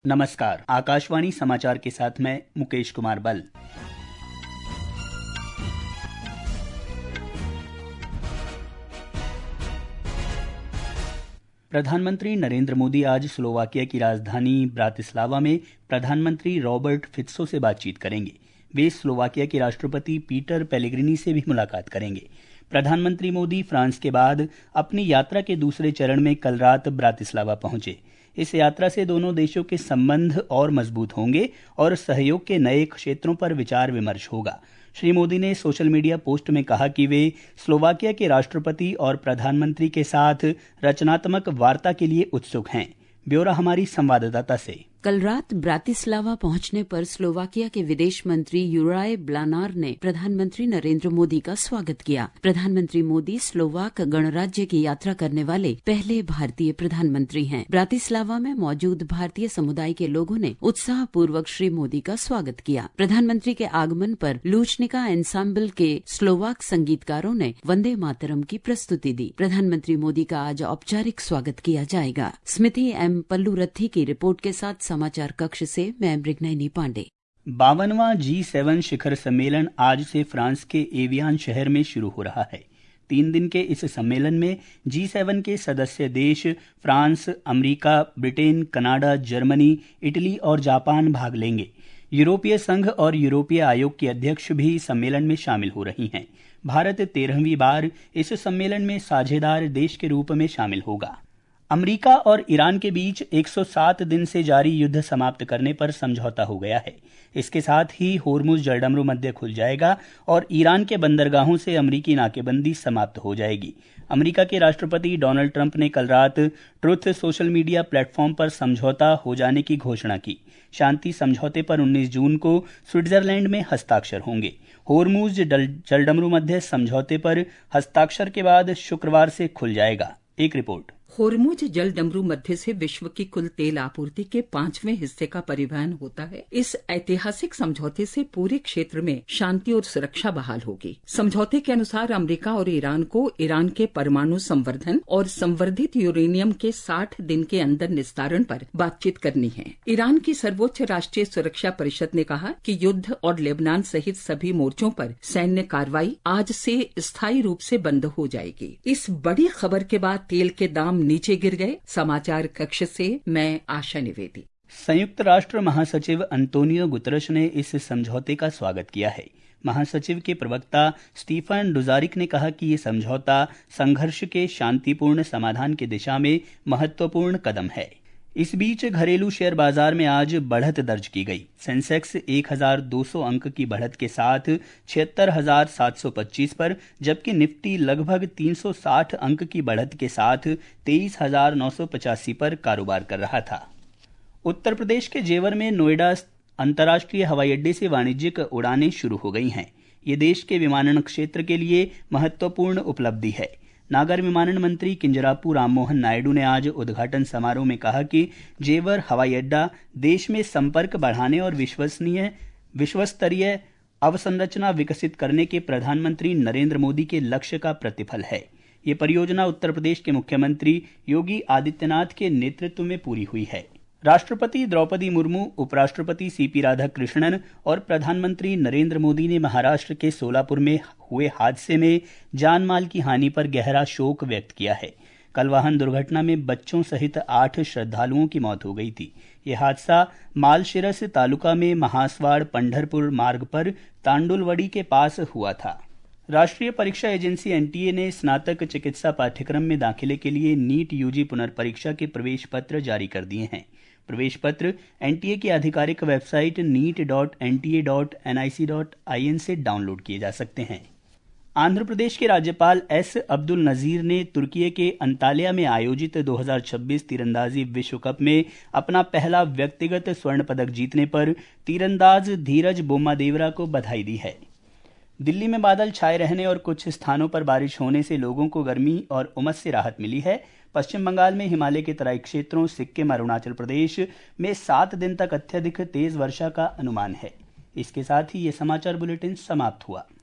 नमस्कार, आकाशवाणी समाचार के साथ मैं मुकेश कुमार बल। प्रधानमंत्री नरेंद्र मोदी आज स्लोवाकिया की राजधानी ब्रातिस्लावा में प्रधानमंत्री रॉबर्ट फित्सो से बातचीत करेंगे। वे स्लोवाकिया के राष्ट्रपति पीटर पेलेग्रिनी से भी मुलाकात करेंगे। प्रधानमंत्री मोदी फ्रांस के बाद अपनी यात्रा के दूसरे चरण में कल रात ब्रातिस्लावा पहुंचे। इस यात्रा से दोनों देशों के संबंध और मजबूत होंगे और सहयोग के नए क्षेत्रों पर विचार विमर्श होगा। श्री मोदी ने सोशल मीडिया पोस्ट में कहा कि वे स्लोवाकिया के राष्ट्रपति और प्रधानमंत्री के साथ रचनात्मक वार्ता के लिए उत्सुक हैं। ब्यौरा हमारी संवाददाता से। कल रात ब्रातिस्लावा पहुंचने पर स्लोवाकिया के विदेश मंत्री यूराय ब्लानार ने प्रधानमंत्री नरेंद्र मोदी का स्वागत किया। प्रधानमंत्री मोदी स्लोवाक गणराज्य की यात्रा करने वाले पहले भारतीय प्रधानमंत्री हैं। ब्रातिस्लावा में मौजूद भारतीय समुदाय के लोगों ने उत्साहपूर्वक श्री मोदी का स्वागत किया। प्रधानमंत्री के आगमन पर लूचनिका एंसाम्बल के स्लोवाक संगीतकारों ने वंदे मातरम की प्रस्तुति दी। प्रधानमंत्री मोदी का आज औपचारिक स्वागत किया जाएगा। स्मृति एम पल्लूरथी की रिपोर्ट के साथ समाचार कक्ष से मैं मृगनयनी पांडे। 52वां G7 शिखर सम्मेलन आज से फ्रांस के एवियान शहर में शुरू हो रहा है। 3 दिन के इस सम्मेलन में G7 के सदस्य देश France, America, Britain, Canada, Germany, Italy और जापान भाग लेंगे। यूरोपीय संघ और यूरोपीय आयोग की अध्यक्ष भी सम्मेलन में शामिल हो रही हैं। भारत 13वीं बार इस सम्मेलन में साझेदार देश के रूप में शामिल होगा। अमेरिका और ईरान के बीच 107 दिन से जारी युद्ध समाप्त करने पर समझौता हो गया है। इसके साथ ही होर्मुज जलडमरू मध्य खुल जाएगा और ईरान के बंदरगाहों से अमेरिकी नाकेबंदी समाप्त हो जाएगी। अमेरिका के राष्ट्रपति डोनाल्ड ट्रंप ने कल रात ट्रुथ सोशल मीडिया प्लेटफॉर्म पर समझौता हो जाने की घोषणा की। शांति समझौते पर 19 जून को स्विट्जरलैंड में हस्ताक्षर होंगे। होर्मुज जलडमरू मध्य समझौते पर हस्ताक्षर के बाद शुक्रवार से खुल जाएगा। एक रिपोर्ट। होर्मुज जल डमरू मध्य से विश्व की कुल तेल आपूर्ति के 5वें हिस्से का परिवहन होता है। इस ऐतिहासिक समझौते से पूरे क्षेत्र में शांति और सुरक्षा बहाल होगी। समझौते के अनुसार अमेरिका और ईरान को ईरान के परमाणु संवर्धन और संवर्धित यूरेनियम के 60 दिन के अंदर निस्तारण पर बातचीत करनी है। ईरान की सर्वोच्च राष्ट्रीय सुरक्षा परिषद ने कहा कि युद्ध और लेबनान सहित सभी मोर्चों पर सैन्य कार्रवाई आज से स्थायी रूप से बंद हो जाएगी। इस बड़ी खबर के बाद तेल के दाम नीचे गिर गए। समाचार कक्ष से मैं आशा निवेदी। संयुक्त राष्ट्र महासचिव अंतोनियो गुतरश ने इस समझौते का स्वागत किया है। महासचिव के प्रवक्ता स्टीफन डुजारिक ने कहा कि ये समझौता संघर्ष के शांतिपूर्ण समाधान की दिशा में महत्वपूर्ण कदम है। इस बीच घरेलू शेयर बाजार में आज बढ़त दर्ज की गई। सेंसेक्स 1200 अंक की बढ़त के साथ 76,725 पर, जबकि निफ्टी लगभग 360 अंक की बढ़त के साथ 23,985 पर कारोबार कर रहा था। उत्तर प्रदेश के जेवर में नोएडा अंतर्राष्ट्रीय हवाई अड्डे से वाणिज्यिक उड़ानें शुरू हो गई हैं। ये देश के विमानन क्षेत्र के लिए महत्वपूर्ण उपलब्धि है। नागर विमानन मंत्री किंजरापू राममोहन नायडू ने आज उद्घाटन समारोह में कहा कि जेवर हवाई अड्डा देश में संपर्क बढ़ाने और विश्वस्तरीय अवसंरचना विकसित करने के प्रधानमंत्री नरेंद्र मोदी के लक्ष्य का प्रतिफल है। ये परियोजना उत्तर प्रदेश के मुख्यमंत्री योगी आदित्यनाथ के नेतृत्व में पूरी हुई है। राष्ट्रपति द्रौपदी मुर्मू, उपराष्ट्रपति सीपी राधाकृष्णन और प्रधानमंत्री नरेंद्र मोदी ने महाराष्ट्र के सोलापुर में हुए हादसे में जान माल की हानि पर गहरा शोक व्यक्त किया है। कल वाहन दुर्घटना में बच्चों सहित 8 श्रद्धालुओं की मौत हो गई थी। यह हादसा मालशिरस तालुका में महासवाड़ पंढरपुर मार्ग पर तांडुलवड़ी के पास हुआ था। राष्ट्रीय परीक्षा एजेंसी एनटीए ने स्नातक चिकित्सा पाठ्यक्रम में दाखिले के लिए नीट यूजी पुनर्परीक्षा के प्रवेश पत्र जारी कर दिए हैं। प्रवेश पत्र एनटीए की आधिकारिक वेबसाइट neet.nta.nic.in से डाउनलोड किए जा सकते हैं। आंध्र प्रदेश के राज्यपाल एस अब्दुल नजीर ने तुर्की के अंताल्या में आयोजित 2026 तीरंदाजी विश्व कप में अपना पहला व्यक्तिगत स्वर्ण पदक जीतने पर तीरंदाज धीरज बोम्मादेवरा को बधाई दी है। दिल्ली में बादल छाए रहने और कुछ स्थानों पर बारिश होने से लोगों को गर्मी और उमस से राहत मिली है। पश्चिम बंगाल में हिमालय के तराई क्षेत्रों, सिक्किम, अरुणाचल प्रदेश में 7 दिन तक अत्यधिक तेज वर्षा का अनुमान है। इसके साथ ही ये समाचार बुलेटिन समाप्त हुआ।